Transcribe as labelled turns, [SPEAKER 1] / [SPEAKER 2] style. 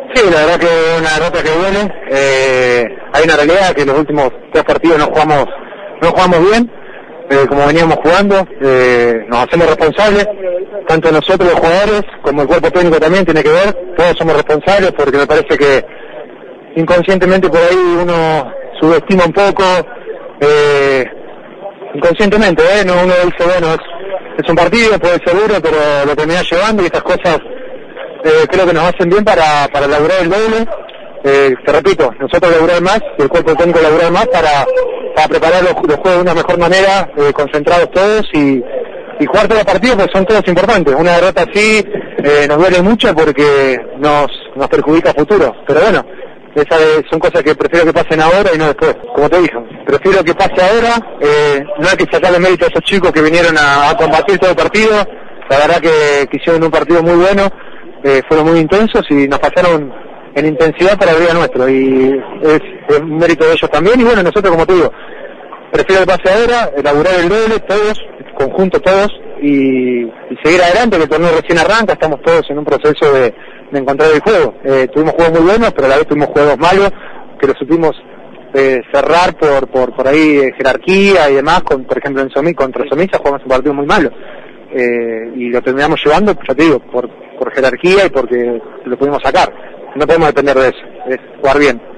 [SPEAKER 1] Sí, la verdad que es una derrota que duele. Hay una realidad que los últimos 3 partidos no jugamos bien, como veníamos jugando. Nos hacemos responsables, tanto nosotros los jugadores como el cuerpo técnico también tiene que ver. Todos somos responsables porque me parece que inconscientemente por ahí uno subestima un poco, inconscientemente, no, uno dice, bueno, es un partido, puede ser duro, pero lo termina llevando y estas cosas creo que nos hacen bien para laburar el doble. Te repito, nosotros laburar más, el cuerpo técnico laburar más para preparar los juegos de una mejor manera, concentrados todos y jugar todos los partidos, porque son todos importantes. Una derrota así nos duele mucho porque nos perjudica a futuro, pero bueno, son cosas que prefiero que pasen ahora y no después. Como te dije, prefiero que pase ahora. No hay que sacarle mérito a esos chicos que vinieron a combatir todo el partido. La verdad que hicieron un partido muy bueno, fueron muy intensos y nos pasaron en intensidad para arriba nuestro, y es un mérito de ellos también. Y bueno, nosotros, como te digo, prefiero que pase ahora, elaborar el doble, todos, conjunto todos, y seguir adelante, que el torneo recién arranca. Estamos todos en un proceso de encontrar el juego. Tuvimos juegos muy buenos, pero a la vez tuvimos juegos malos, que lo supimos cerrar por ahí jerarquía y demás. Por ejemplo, contra Somisa jugamos un partido muy malo, y lo terminamos llevando, ya te digo, por jerarquía y porque lo pudimos sacar. No podemos depender de eso, es jugar bien.